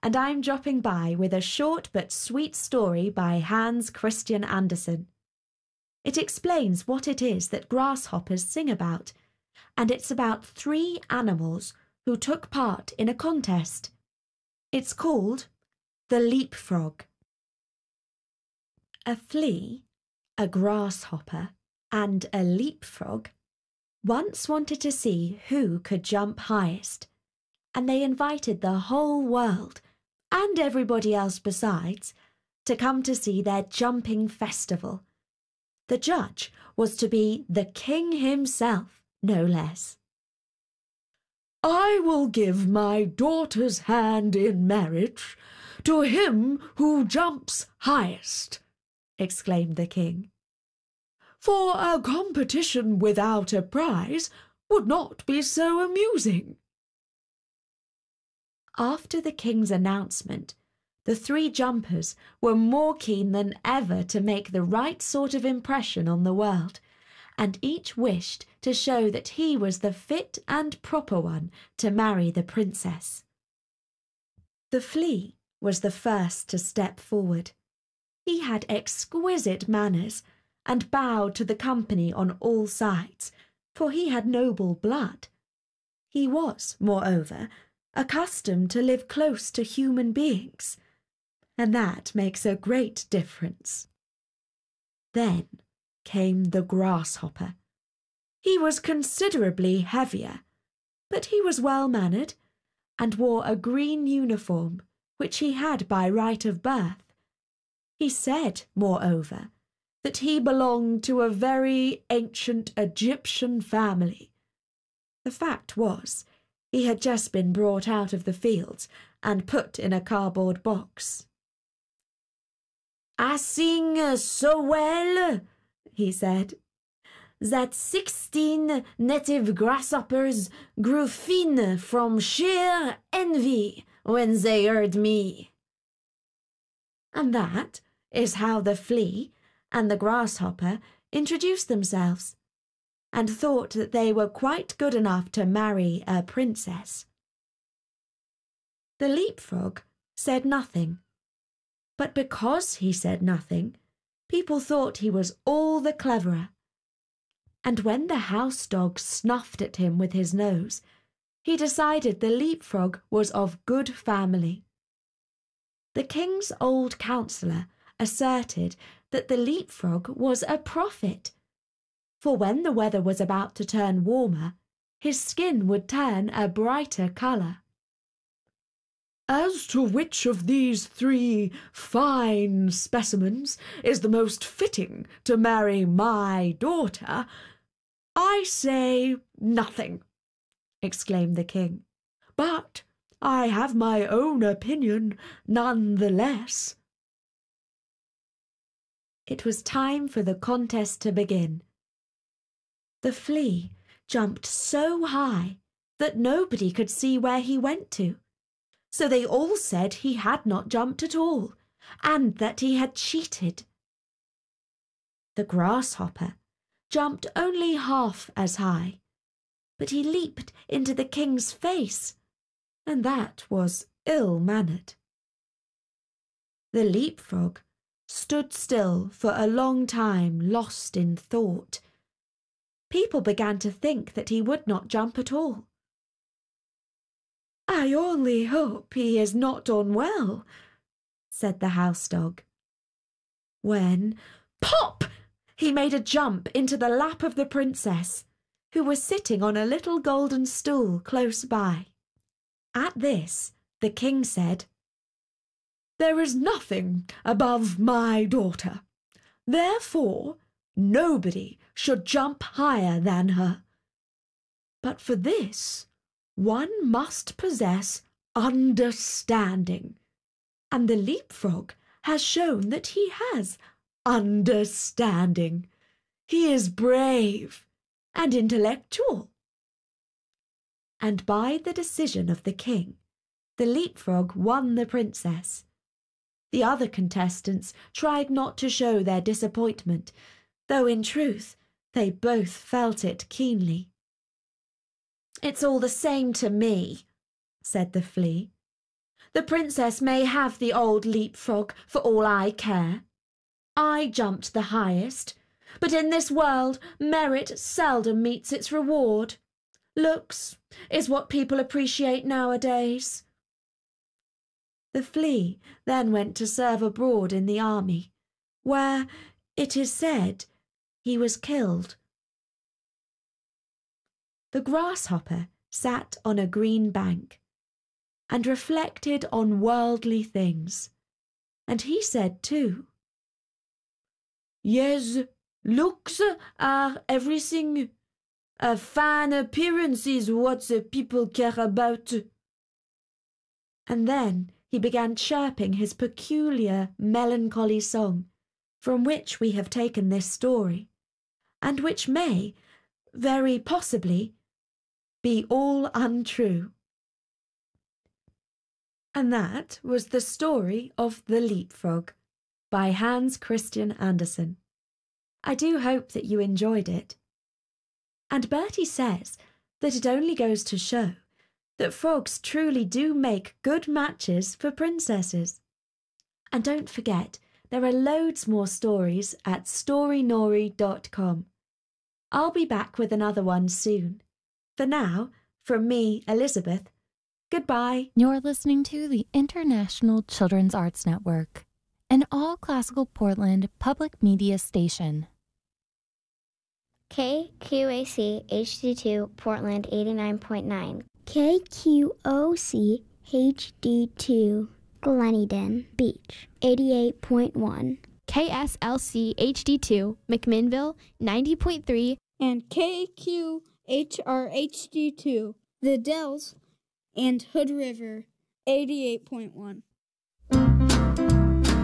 and I'm dropping by with a short but sweet story by Hans Christian Andersen. It explains what it is that grasshoppers sing about, and it's about 3 animals who took part in a contest. It's called The Leapfrog. A flea, a grasshopper, and a leapfrog once wanted to see who could jump highest, and they invited the whole world, and everybody else besides, to come to see their jumping festival. The judge was to be the king himself, no less. "I will give my daughter's hand in marriage to him who jumps highest," exclaimed the king. "For a competition without a prize would not be so amusing." After the king's announcement, the 3 jumpers were more keen than ever to make the right sort of impression on the world, and each wished to show that he was the fit and proper one to marry the princess. The flea was the first to step forward. He had exquisite manners and bowed to the company on all sides, for he had noble blood. He was, moreover, accustomed to live close to human beings, and that makes a great difference. Then came the grasshopper. He was considerably heavier, but he was well-mannered, and wore a green uniform, which he had by right of birth. He said, moreover, that he belonged to a very ancient Egyptian family. The fact was, he had just been brought out of the fields and put in a cardboard box. "I sing so well," he said, "that 16 native grasshoppers grew thin from sheer envy when they heard me." And that is how the flea and the grasshopper introduced themselves, and thought that they were quite good enough to marry a princess. The leapfrog said nothing, but because he said nothing, people thought he was all the cleverer. And when the house dog snuffed at him with his nose, he decided the leapfrog was of good family. The king's old counsellor asserted that the leapfrog was a prophet, for when the weather was about to turn warmer, his skin would turn a brighter colour. "As to which of these 3 fine specimens is the most fitting to marry my daughter, I say nothing," exclaimed the king. "But I have my own opinion none the less." It was time for the contest to begin. The flea jumped so high that nobody could see where he went to, so they all said he had not jumped at all, and that he had cheated. The grasshopper jumped only half as high, but he leaped into the king's face, and that was ill-mannered. The leapfrog stood still for a long time, lost in thought. People began to think that he would not jump at all. "I only hope he is not unwell," said the house dog. When, pop! He made a jump into the lap of the princess, who was sitting on a little golden stool close by. At this, the king said, "There is nothing above my daughter. Therefore, nobody should jump higher than her. But for this, one must possess understanding, and the leapfrog has shown that he has understanding. He is brave and intellectual." And by the decision of the king, the leapfrog won the princess. The other contestants tried not to show their disappointment, though in truth they both felt it keenly. "It's all the same to me," said the flea. The princess may have the old leapfrog for all I care. I jumped the highest, but in this world merit seldom meets its reward. Looks is what people appreciate nowadays. The flea then went to serve abroad in the army, where, it is said, he was killed. The grasshopper sat on a green bank and reflected on worldly things, and he said too, "Yes, looks are everything. A fine appearance is what the people care about." And then he began chirping his peculiar, melancholy song, from which we have taken this story, and which may, very possibly, be all untrue. And that was the story of The Leapfrog by Hans Christian Andersen. I do hope that you enjoyed it. And Bertie says that it only goes to show that frogs truly do make good matches for princesses. And don't forget, there are loads more stories at storynori.com. I'll be back with another one soon. For now, from me, Elizabeth, goodbye. You're listening to the International Children's Arts Network, an all-classical Portland public media station. KQAC HD2 Portland 89.9. KQOC HD2 Gleneden Beach 88.1. KSLC HD2 McMinnville 90.3. And KQHR HD2 The Dells and Hood River 88.1.